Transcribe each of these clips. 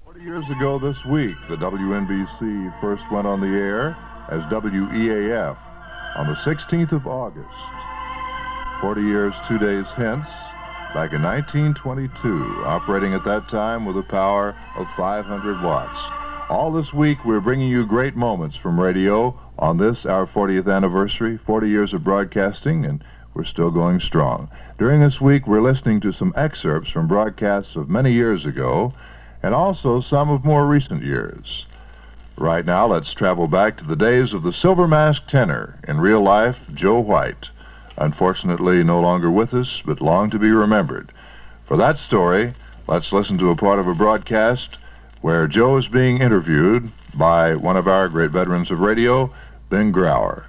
40 years ago this week, the WNBC first went on the air as WEAF on the 16th of August. 40 years, 2 days hence, back in 1922, operating at that time with a power of 500 watts. All this week, we're bringing you great moments from radio on this, our 40th anniversary, 40 years of broadcasting, and we're still going strong. During this week, we're listening to some excerpts from broadcasts of many years ago, and also some of more recent years. Right now, let's travel back to the days of the Silver Mask tenor, in real life, Joe White. Unfortunately, no longer with us, but long to be remembered. For that story, let's listen to a part of a broadcast where Joe is being interviewed by one of our great veterans of radio, Ben Grauer.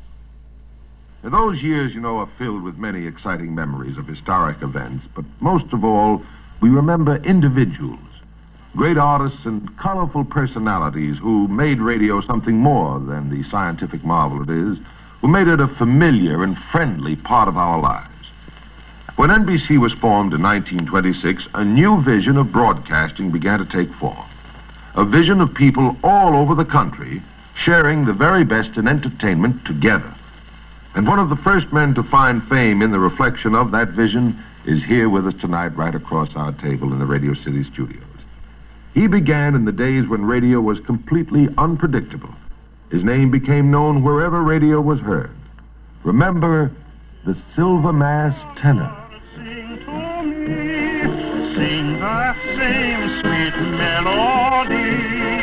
Those years, are filled with many exciting memories of historic events, but most of all, we remember individuals. Great artists and colorful personalities who made radio something more than the scientific marvel it is, who made it a familiar and friendly part of our lives. When NBC was formed in 1926, a new vision of broadcasting began to take form. A vision of people all over the country sharing the very best in entertainment together. And one of the first men to find fame in the reflection of that vision is here with us tonight, right across our table in the Radio City studios. He began in the days when radio was completely unpredictable. His name became known wherever radio was heard. Remember the Silver Mask tenor. Sing to me, sing the same sweet melody.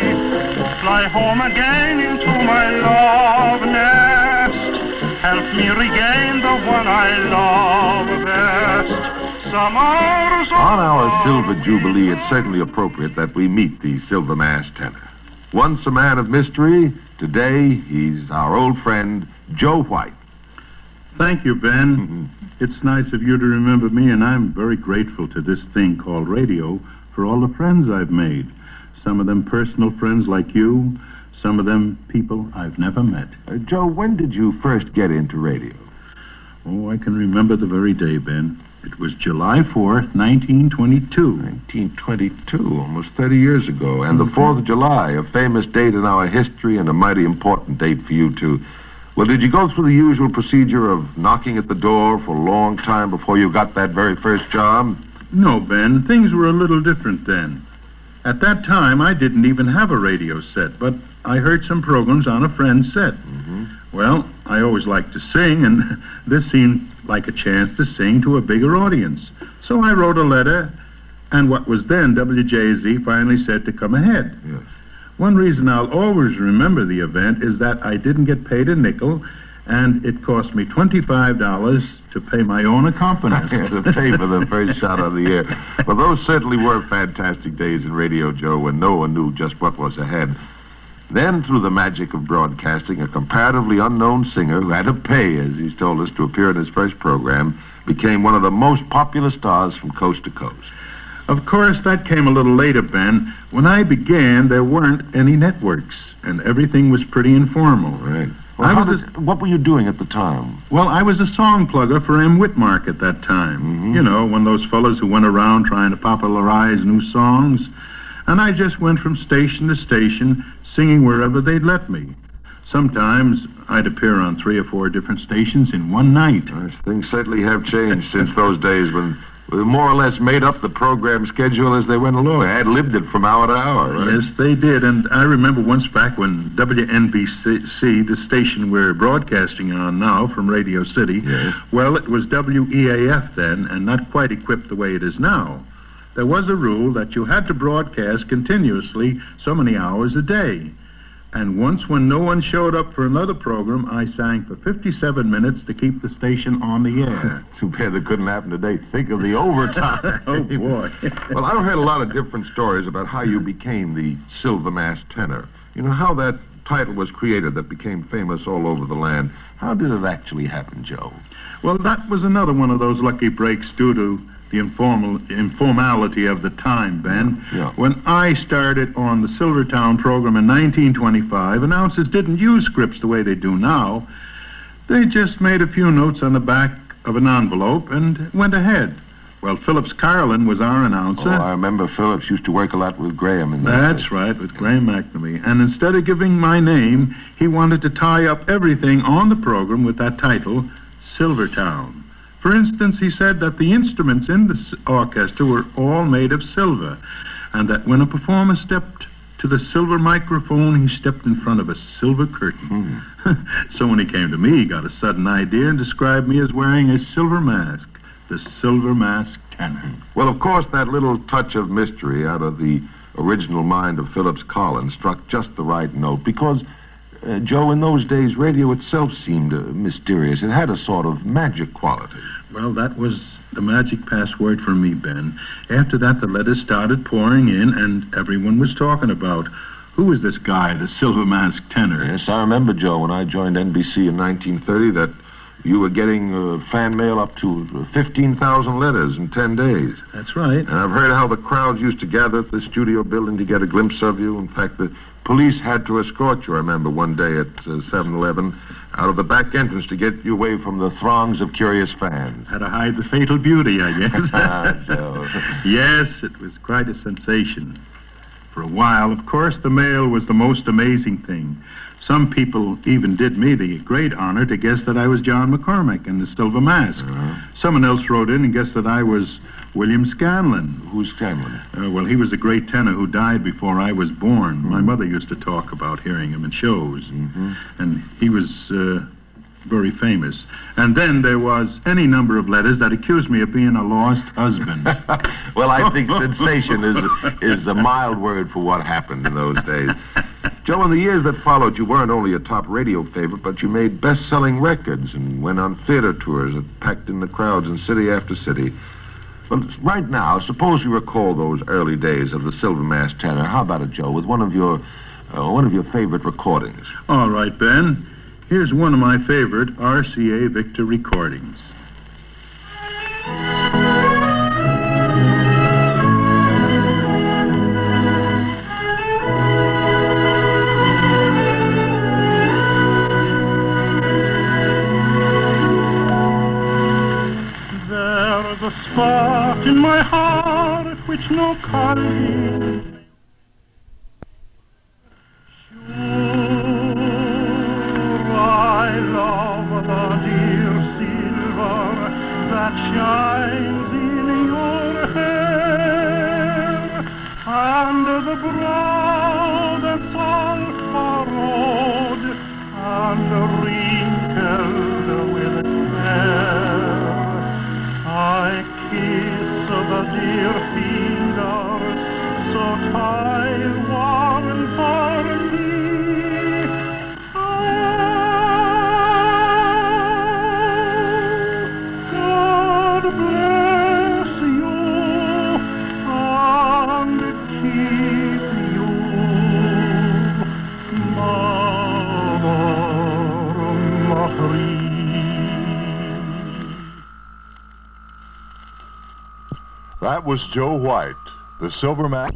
Fly home again into my love nest. Help me regain the one I love best. Some hours on our Silver Jubilee, it's certainly appropriate that we meet the Silver Mask tenor. Once a man of mystery, today he's our old friend, Joe White. Thank you, Ben. It's nice of you to remember me, and I'm very grateful to this thing called radio for all the friends I've made. Some of them personal friends like you, some of them people I've never met. Joe, when did you first get into radio? Oh, I can remember the very day, Ben. It was July 4th, 1922. 1922, almost 30 years ago. And the 4th of July, a famous date in our history and a mighty important date for you, too. Well, did you go through the usual procedure of knocking at the door for a long time before you got that very first job? No, Ben. Things were a little different then. At that time, I didn't even have a radio set, but I heard some programs on a friend's set. Well, I always liked to sing, and this seemed like a chance to sing to a bigger audience. So I wrote a letter, and what was then WJZ finally said to come ahead. Yes. One reason I'll always remember the event is that I didn't get paid a nickel, and it cost me $25 to pay my own accompanist. To pay for the first shot on the air. Well, those certainly were fantastic days in radio, Joe, when no one knew just what was ahead. Then, through the magic of broadcasting, a comparatively unknown singer who had to pay, as he's told us, to appear in his first program, became one of the most popular stars from coast to coast. Of course, that came a little later, Ben. When I began, there weren't any networks, and everything was pretty informal. Right. Well, what were you doing at the time? Well, I was a song plugger for M. Whitmark at that time. One of those fellows who went around trying to popularize new songs. And I just went from station to station, singing wherever they'd let me. Sometimes I'd appear on 3 or 4 different stations in one night. Yes, things certainly have changed since those days when we more or less made up the program schedule as they went along. I had lived it from hour to hour, right? Yes, they did. And I remember once back when WNBC, the station we're broadcasting on now from Radio City, yes. Well, it was WEAF then, and not quite equipped the way it is now. There was a rule that you had to broadcast continuously so many hours a day. And once when no one showed up for another program, I sang for 57 minutes to keep the station on the air. Too bad that couldn't happen today. Think of the overtime. Oh, boy. Well, I've heard a lot of different stories about how you became the Silver Mask tenor. How that title was created that became famous all over the land. How did it actually happen, Joe? Well, that was another one of those lucky breaks due to the informality of the time, Ben. Yeah. When I started on the Silvertown program in 1925, announcers didn't use scripts the way they do now. They just made a few notes on the back of an envelope and went ahead. Well, Phillips Carlin was our announcer. Oh, I remember Phillips used to work a lot with Graham in that. That's right, with Graham McNamee. And instead of giving my name, he wanted to tie up everything on the program with that title, Silvertown. For instance, he said that the instruments in the orchestra were all made of silver, and that when a performer stepped to the silver microphone, he stepped in front of a silver curtain. So when he came to me, he got a sudden idea and described me as wearing a silver mask, the Silver Mask Tenor. Well, of course, that little touch of mystery out of the original mind of Phillips Collins struck just the right note because, Joe, in those days, radio itself seemed mysterious. It had a sort of magic quality. Well, that was the magic password for me, Ben. After that, the letters started pouring in, and everyone was talking about, who is this guy, the Silver Mask Tenor? Yes, I remember, Joe, when I joined NBC in 1930, that you were getting fan mail up to 15,000 letters in 10 days. That's right. And I've heard how the crowds used to gather at the studio building to get a glimpse of you. In fact, the police had to escort you, I remember, one day at 7-Eleven out of the back entrance to get you away from the throngs of curious fans. Had to hide the fatal beauty, I guess. Joe. Yes, it was quite a sensation. For a while, of course, the mail was the most amazing thing. Some people even did me the great honor to guess that I was John McCormick in the Silver Mask. Someone else wrote in and guessed that I was William Scanlon. Who's Scanlon? Well, he was a great tenor who died before I was born. My mother used to talk about hearing him in shows. And he was very famous. And then there was any number of letters that accused me of being a lost husband. Well, I think sensation is a mild word for what happened in those days. Joe, in the years that followed, you weren't only a top radio favorite, but you made best-selling records and went on theater tours that packed in the crowds in city after city. But right now, suppose you recall those early days of the Silver Mask Tenor. How about it, Joe, with one of your favorite recordings? All right, Ben. Here's one of my favorite RCA Victor recordings. There's a spot in my heart which no calling. I love the dear silver that shines in your hair, and the broad and sulphur road, and wrinkled with care. I kiss the dear fingers so tight, warm for me. That was Joe White, the Silver Mask.